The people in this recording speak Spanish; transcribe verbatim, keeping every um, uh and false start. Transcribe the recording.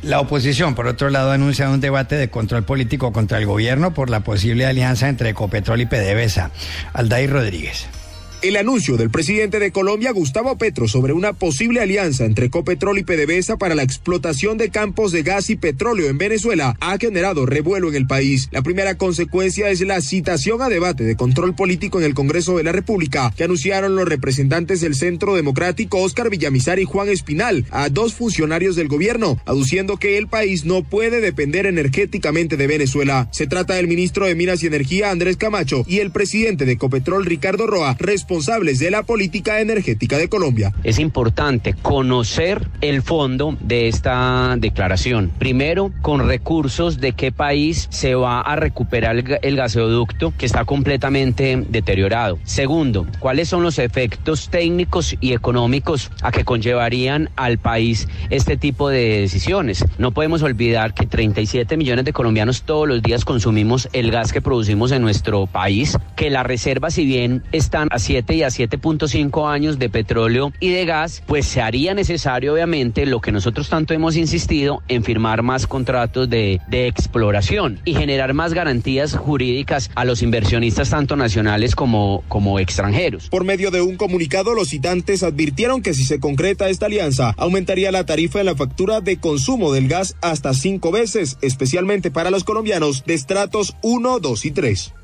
La oposición, por otro lado, anuncia un debate de control político contra el gobierno por la posible alianza entre Ecopetrol y PDVSA. Aldair Rodríguez. El anuncio del presidente de Colombia, Gustavo Petro, sobre una posible alianza entre Ecopetrol y PDVSA para la explotación de campos de gas y petróleo en Venezuela ha generado revuelo en el país. La primera consecuencia es la citación a debate de control político en el Congreso de la República, que anunciaron los representantes del Centro Democrático Óscar Villamizar y Juan Espinal, a dos funcionarios del gobierno, aduciendo que el país no puede depender energéticamente de Venezuela. Se trata del ministro de Minas y Energía, Andrés Camacho, y el presidente de Ecopetrol, Ricardo Roa, responsables de la política energética de Colombia. Es importante conocer el fondo de esta declaración. Primero, con recursos de qué país se va a recuperar el, el gasoducto que está completamente deteriorado. Segundo, cuáles son los efectos técnicos y económicos a que conllevarían al país este tipo de decisiones. No podemos olvidar que treinta y siete millones de colombianos todos los días consumimos el gas que producimos en nuestro país, que las reservas, si bien están a siete y a siete punto cinco años de petróleo y de gas, pues se haría necesario, obviamente, lo que nosotros tanto hemos insistido, en firmar más contratos de, de exploración y generar más garantías jurídicas a los inversionistas, tanto nacionales como, como extranjeros. Por medio de un comunicado, los citantes advirtieron que si se concreta esta alianza, aumentaría la tarifa de la factura de consumo del gas hasta cinco veces, especialmente para los colombianos de estratos uno, dos y tres.